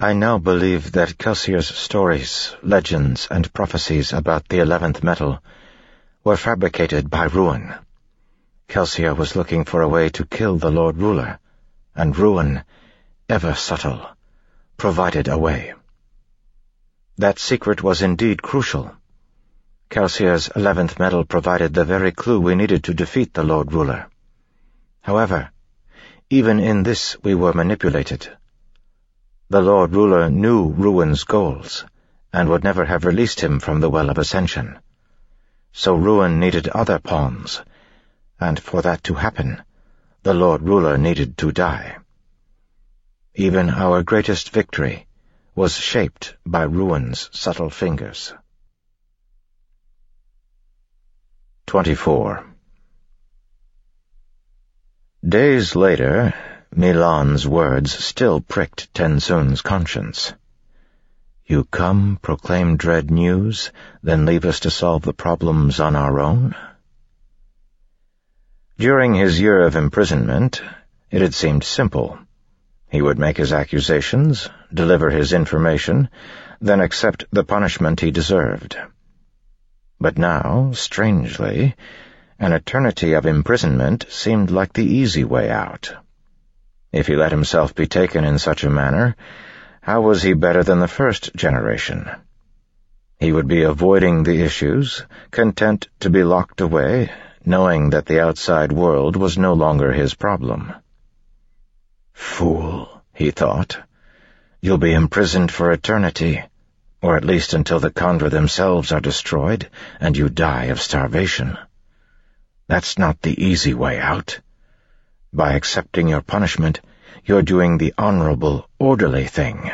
I now believe that Kelsier's stories, legends, and prophecies about the 11th metal were fabricated by Ruin. Kelsier was looking for a way to kill the Lord Ruler, and Ruin, ever subtle, provided a way. That secret was indeed crucial. Kelsier's 11th metal provided the very clue we needed to defeat the Lord Ruler. However, even in this we were manipulated. The Lord Ruler knew Ruin's goals, and would never have released him from the Well of Ascension. So Ruin needed other pawns, and for that to happen, the Lord Ruler needed to die. Even our greatest victory was shaped by Ruin's subtle fingers. 24. Days later, Milan's words still pricked Tensoon's conscience. "You come, proclaim dread news, then leave us to solve the problems on our own?" During his year of imprisonment, it had seemed simple. He would make his accusations, deliver his information, then accept the punishment he deserved. But now, strangely, an eternity of imprisonment seemed like the easy way out. If he let himself be taken in such a manner, how was he better than the first generation? He would be avoiding the issues, content to be locked away, knowing that the outside world was no longer his problem. "Fool," he thought. "You'll be imprisoned for eternity, or at least until the Kandra themselves are destroyed and you die of starvation. That's not the easy way out. By accepting your punishment, you're doing the honorable, orderly thing."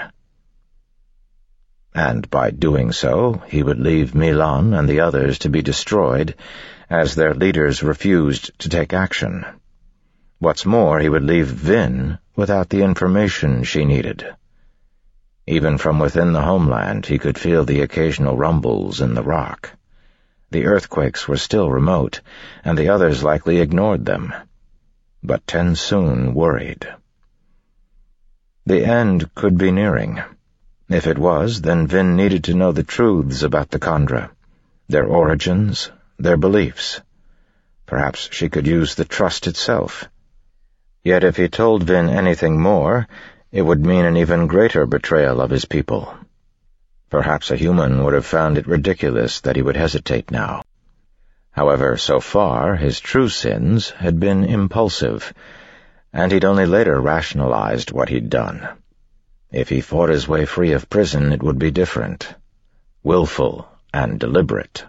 And by doing so, he would leave Milan and the others to be destroyed, as their leaders refused to take action. What's more, he would leave Vin without the information she needed. Even from within the homeland, he could feel the occasional rumbles in the rock. The earthquakes were still remote, and the others likely ignored them. But Tensoon worried. The end could be nearing. If it was, then Vin needed to know the truths about the Kandra, their origins, their beliefs. Perhaps she could use the trust itself. Yet if he told Vin anything more, it would mean an even greater betrayal of his people. Perhaps a human would have found it ridiculous that he would hesitate now. However, so far, his true sins had been impulsive, and he'd only later rationalized what he'd done. If he fought his way free of prison, it would be different. Willful and deliberate.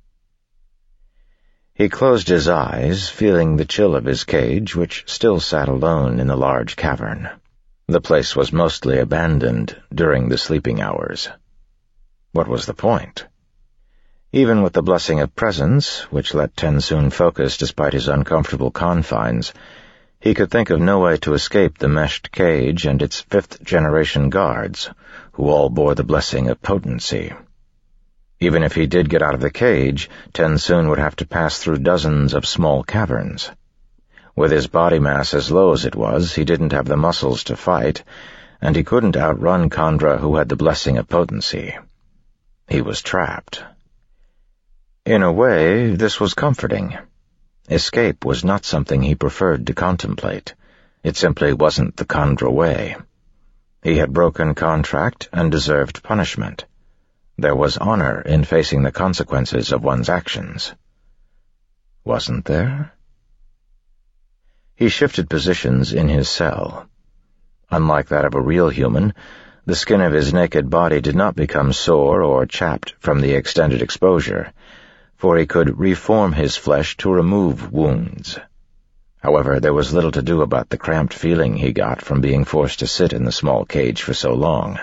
He closed his eyes, feeling the chill of his cage, which still sat alone in the large cavern. The place was mostly abandoned during the sleeping hours. What was the point? Even with the blessing of presence, which let Tensoon focus despite his uncomfortable confines, he could think of no way to escape the meshed cage and its fifth-generation guards, who all bore the blessing of potency. Even if he did get out of the cage, Tensoon would have to pass through dozens of small caverns. With his body mass as low as it was, he didn't have the muscles to fight, and he couldn't outrun Kandra, who had the blessing of potency. He was trapped. In a way, this was comforting. Escape was not something he preferred to contemplate. It simply wasn't the Kandra way. He had broken contract and deserved punishment. There was honor in facing the consequences of one's actions. Wasn't there? He shifted positions in his cell. Unlike that of a real human, the skin of his naked body did not become sore or chapped from the extended exposure, for he could reform his flesh to remove wounds. However, there was little to do about the cramped feeling he got from being forced to sit in the small cage for so long.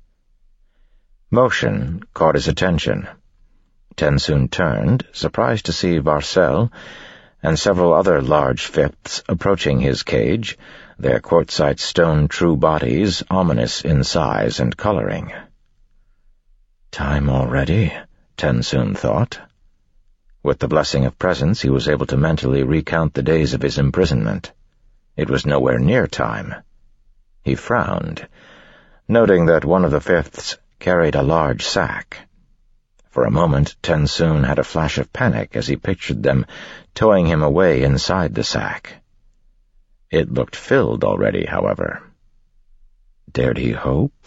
Motion caught his attention. Tensoon turned, surprised to see Varcel and several other large fifths approaching his cage, their quartzite stone true bodies ominous in size and coloring. Time already, Tensoon thought. With the blessing of presence, he was able to mentally recount the days of his imprisonment. It was nowhere near time. He frowned. noting that one of the fifths carried a large sack. For a moment, Tensoon had a flash of panic as he pictured them towing him away inside the sack. It looked filled already, however. Dared he hope?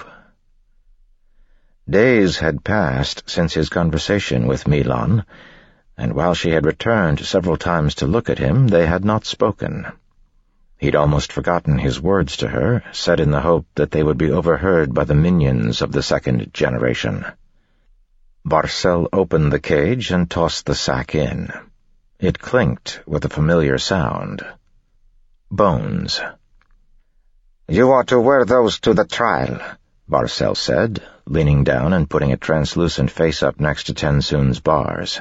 Days had passed since his conversation with Milan, and while she had returned several times to look at him, they had not spoken. He'd almost forgotten his words to her, said in the hope that they would be overheard by the minions of the second generation. Barcel opened the cage and tossed the sack in. It clinked with a familiar sound. Bones. "You ought to wear those to the trial," Barcel said, leaning down and putting a translucent face up next to Tensoon's bars.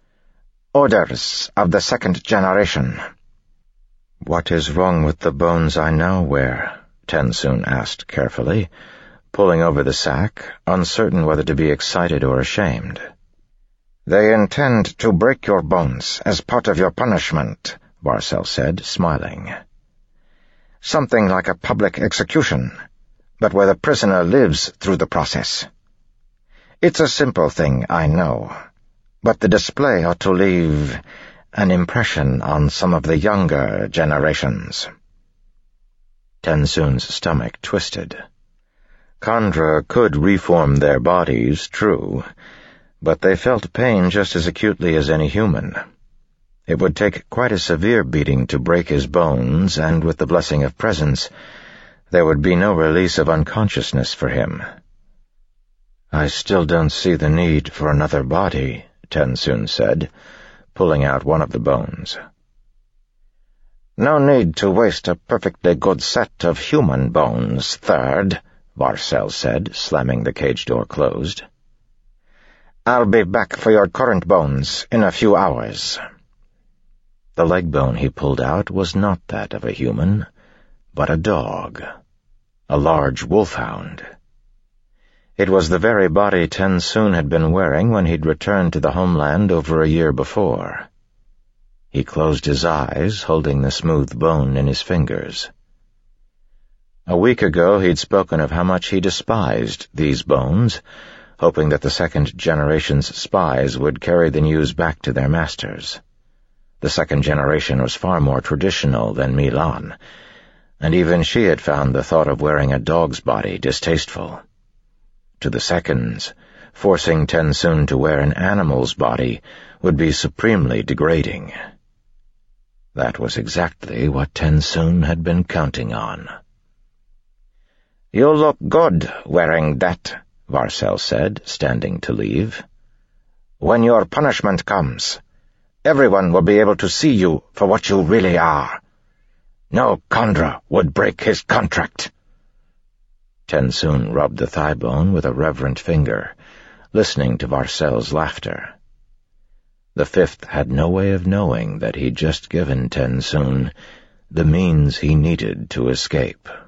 "Odors of the second generation." "What is wrong with the bones I now wear?" Tensoon asked carefully, pulling over the sack, uncertain whether to be excited or ashamed. "They intend to break your bones as part of your punishment," Barcel said, smiling. "Something like a public execution, but where the prisoner lives through the process. It's a simple thing, I know, but the display ought to leave an impression on some of the younger generations." Tensoon's stomach twisted. Kandra could reform their bodies, true, but they felt pain just as acutely as any human. It would take quite a severe beating to break his bones, and with the blessing of presence, there would be no release of unconsciousness for him. "I still don't see the need for another body," Tensoon said, pulling out one of the bones. "No need to waste a perfectly good set of human bones, Third," Barcel said, slamming the cage door closed. "I'll be back for your current bones in a few hours." The leg bone he pulled out was not that of a human, but a dog, a large wolfhound. It was the very body Tensoon had been wearing when he'd returned to the homeland over a year before. He closed his eyes, holding the smooth bone in his fingers. A week ago he'd spoken of how much he despised these bones, hoping that the second generation's spies would carry the news back to their masters. The second generation was far more traditional than Milan, and even she had found the thought of wearing a dog's body distasteful. To the seconds, forcing Tensoon to wear an animal's body would be supremely degrading. That was exactly what Tensoon had been counting on. "You look good wearing that," Barcel said, standing to leave. "When your punishment comes, everyone will be able to see you for what you really are. No Kandra would break his contract." Tensoon rubbed the thigh bone with a reverent finger, listening to Barcel's laughter. The fifth had no way of knowing that he'd just given Tensoon the means he needed to escape.